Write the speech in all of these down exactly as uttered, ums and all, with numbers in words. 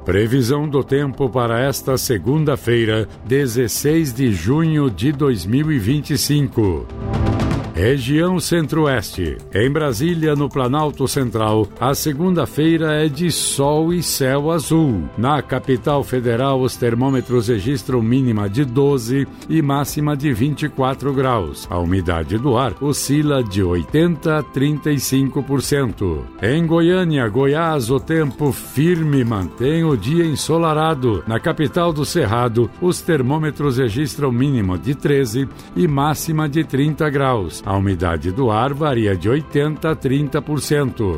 Previsão do tempo para esta segunda-feira, dezesseis de junho de dois mil e vinte e cinco. Região Centro-Oeste. Em Brasília, no Planalto Central, a segunda-feira é de sol e céu azul. Na capital federal, os termômetros registram mínima de doze e máxima de vinte e quatro graus. A umidade do ar oscila de oitenta a trinta e cinco por cento. Em Goiânia, Goiás, o tempo firme mantém o dia ensolarado. Na capital do Cerrado, os termômetros registram mínima de treze e máxima de trinta graus. A umidade do ar varia de oitenta a trinta por cento.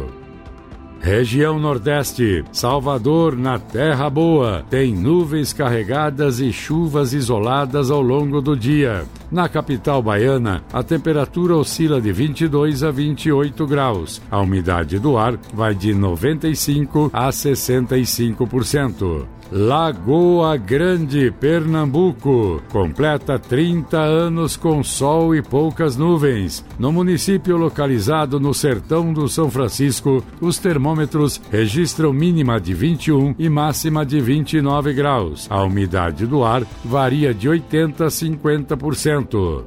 Região Nordeste. Salvador, na Terra Boa, tem nuvens carregadas e chuvas isoladas ao longo do dia. Na capital baiana, a temperatura oscila de vinte e dois a vinte e oito graus. A umidade do ar vai de noventa e cinco a sessenta e cinco por cento. Lagoa Grande, Pernambuco, completa trinta anos com sol e poucas nuvens. No município localizado no sertão do São Francisco, os termômetros registram mínima de vinte e um e máxima de vinte e nove graus. A umidade do ar varia de oitenta a cinquenta por cento.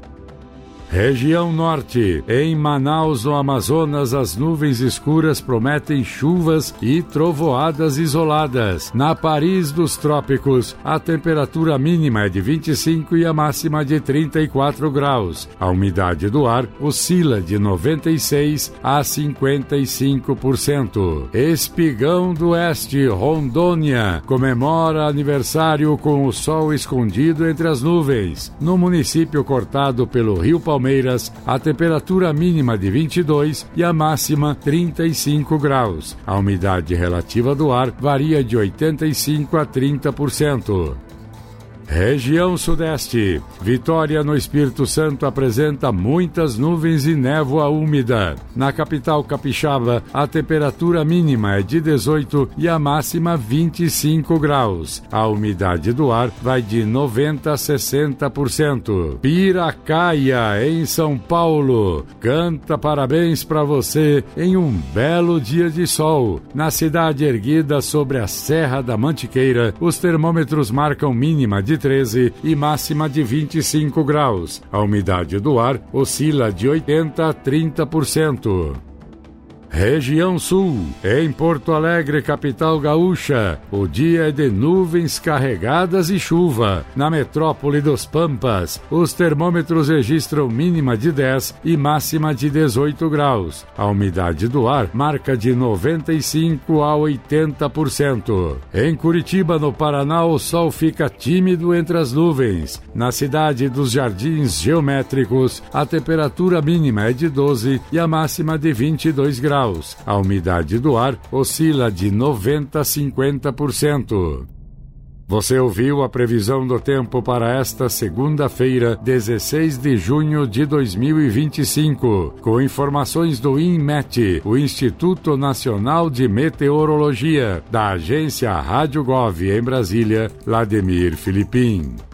Região Norte. Em Manaus, no Amazonas, as nuvens escuras prometem chuvas e trovoadas isoladas. Na Paris dos Trópicos, a temperatura mínima é de vinte e cinco e a máxima de trinta e quatro graus. A umidade do ar oscila de noventa e seis a cinquenta e cinco por cento. Espigão do Oeste, Rondônia, comemora aniversário com o sol escondido entre as nuvens. No município cortado pelo Rio Palmeiras, Palmeiras, a temperatura mínima de vinte e dois e a máxima trinta e cinco graus. A umidade relativa do ar varia de oitenta e cinco a trinta por cento. Região Sudeste. Vitória, no Espírito Santo, apresenta muitas nuvens e névoa úmida. Na capital capixaba, a temperatura mínima é de dezoito e a máxima vinte e cinco graus. A umidade do ar vai de noventa a sessenta por cento. Piracaia, em São Paulo, canta parabéns para você em um belo dia de sol. Na cidade erguida sobre a Serra da Mantiqueira, os termômetros marcam mínima de treze e máxima de vinte e cinco graus. A umidade do ar oscila de oitenta a trinta por cento. Região Sul. Em Porto Alegre, capital gaúcha, o dia é de nuvens carregadas e chuva. Na metrópole dos Pampas, os termômetros registram mínima de dez e máxima de dezoito graus. A umidade do ar marca de noventa e cinco a oitenta por cento. Em Curitiba, no Paraná, o sol fica tímido entre as nuvens. Na cidade dos Jardins Geométricos, a temperatura mínima é de doze e a máxima de vinte e dois graus. A umidade do ar oscila de noventa a cinquenta por cento. Você ouviu a previsão do tempo para esta segunda-feira, dezesseis de junho de dois mil e vinte e cinco, com informações do INMET, o Instituto Nacional de Meteorologia, da agência Rádio Gov em Brasília, Lademir Filipim.